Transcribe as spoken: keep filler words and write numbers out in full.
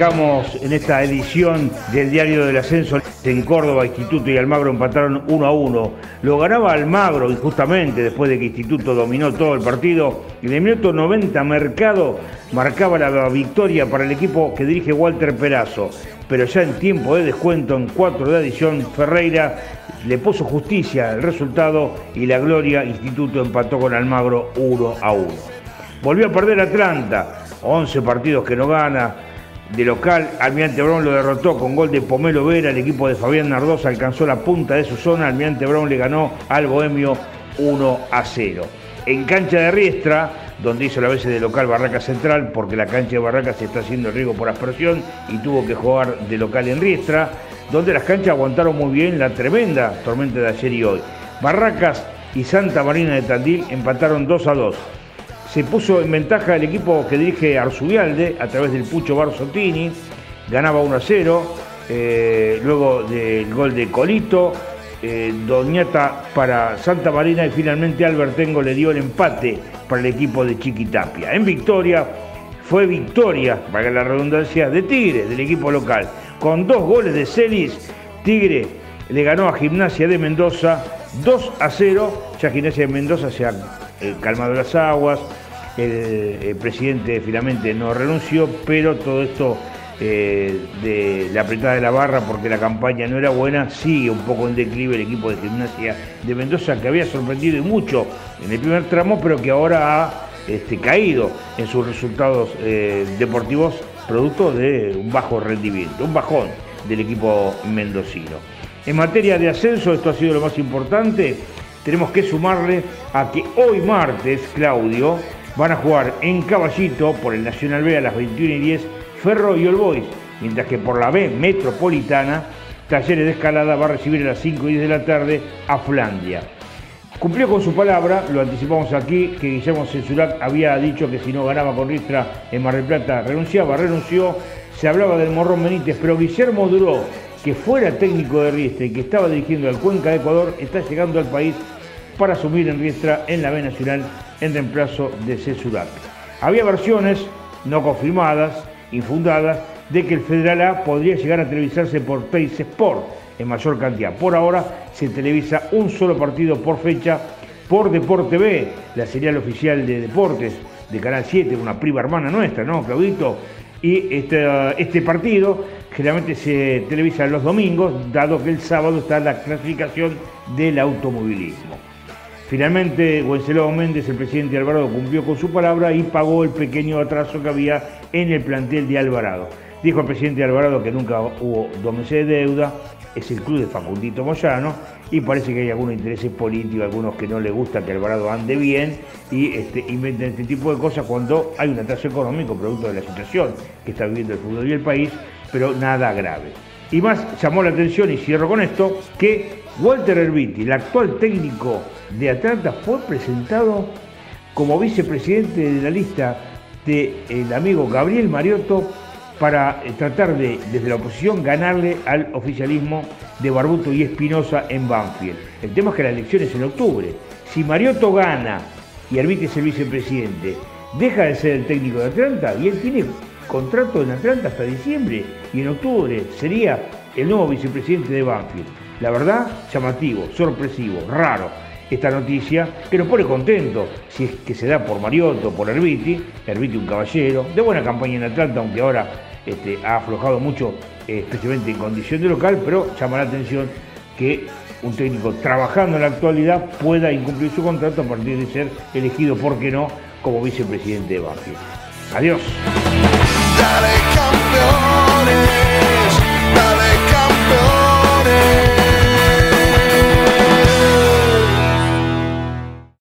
arrancamos en esta edición del Diario del Ascenso. En Córdoba, Instituto y Almagro empataron uno a uno. Lo ganaba Almagro injustamente después de que Instituto dominó todo el partido. En el minuto noventa Mercado marcaba la victoria para el equipo que dirige Walter Perazo. Pero ya en tiempo de descuento, en cuatro de adición, Ferreira le puso justicia al resultado y la gloria. Instituto empató con Almagro uno a uno. Volvió a perder Atlanta, once partidos que no gana. De local, Almirante Brown lo derrotó con gol de Pomelo Vera. El equipo de Fabián Nardosa alcanzó la punta de su zona. Almirante Brown le ganó al Bohemio uno a cero. En cancha de Riestra, donde hizo la vez de local Barracas Central, porque la cancha de Barracas se está haciendo riesgo por aspersión y tuvo que jugar de local en Riestra, donde las canchas aguantaron muy bien la tremenda tormenta de ayer y hoy. Barracas y Santa Marina de Tandil empataron dos a dos. Se puso en ventaja el equipo que dirige Arzubialde a través del Pucho Barzottini, ganaba uno a cero, eh, luego del gol de Colito, eh, Doñata para Santa Marina y finalmente Albertengo le dio el empate para el equipo de Chiquitapia. En victoria, fue victoria, valga la redundancia, de Tigre, del equipo local. Con dos goles de Celis, Tigre le ganó a Gimnasia de Mendoza dos a cero, ya Gimnasia de Mendoza se ha eh, calmado las aguas. El, el presidente finalmente no renunció, pero todo esto eh, de la apretada de la barra porque la campaña no era buena, sigue un poco en declive el equipo de Gimnasia de Mendoza, que había sorprendido y mucho en el primer tramo, pero que ahora ha este, caído en sus resultados eh, deportivos, producto de un bajo rendimiento, un bajón del equipo mendocino. En materia de ascenso, esto ha sido lo más importante. Tenemos que sumarle a que hoy martes, Claudio, van a jugar en Caballito por el Nacional B a las veintiuna y diez Ferro y All Boys, mientras que por la B Metropolitana, Talleres de Escalada va a recibir a las cinco y diez de la tarde a Flandia. Cumplió con su palabra, lo anticipamos aquí, que Guillermo Censurac había dicho que si no ganaba con Riestra en Mar del Plata renunciaba, renunció. Se hablaba del Morrón Benítez, pero Guillermo Duró, que fuera técnico de Riestra y que estaba dirigiendo al Cuenca de Ecuador, está llegando al país para asumir en Riestra en la B Nacional en reemplazo de Censurac. Había versiones no confirmadas, infundadas, de que el Federal A podría llegar a televisarse por Teis Sport en mayor cantidad. Por ahora se televisa un solo partido por fecha por Deporte B, la serial oficial de deportes de Canal siete, una prima hermana nuestra, ¿no, Claudito? Y este, este partido generalmente se televisa los domingos, dado que el sábado está la clasificación del automovilismo. Finalmente, Wenceslao Méndez, el presidente de Alvarado, cumplió con su palabra y pagó el pequeño atraso que había en el plantel de Alvarado. Dijo el presidente de Alvarado que nunca hubo dos meses de deuda, es el club de Facundito Moyano, y parece que hay algunos intereses políticos, algunos que no les gusta que Alvarado ande bien y este, inventen este tipo de cosas cuando hay un atraso económico producto de la situación que está viviendo el fútbol y el país, pero nada grave. Y más llamó la atención, y cierro con esto, que Walter Erviti, el actual técnico de Atlanta, fue presentado como vicepresidente de la lista del amigo Gabriel Mariotto para tratar de, desde la oposición, ganarle al oficialismo de Barbuto y Espinosa en Banfield. El tema es que la elección es en octubre. Si Mariotto gana y Erviti es el vicepresidente, deja de ser el técnico de Atlanta y él tiene contrato en Atlanta hasta diciembre, y en octubre sería el nuevo vicepresidente de Banfield. La verdad, llamativo, sorpresivo, raro esta noticia, que nos pone contento si es que se da por Mariotto, por Erviti. Erviti, un caballero, de buena campaña en Atlanta, aunque ahora este, ha aflojado mucho, eh, especialmente en condición de local, pero llama la atención que un técnico trabajando en la actualidad pueda incumplir su contrato a partir de ser elegido, ¿por qué no?, como vicepresidente de Banfield. Adiós. Dale, campeón.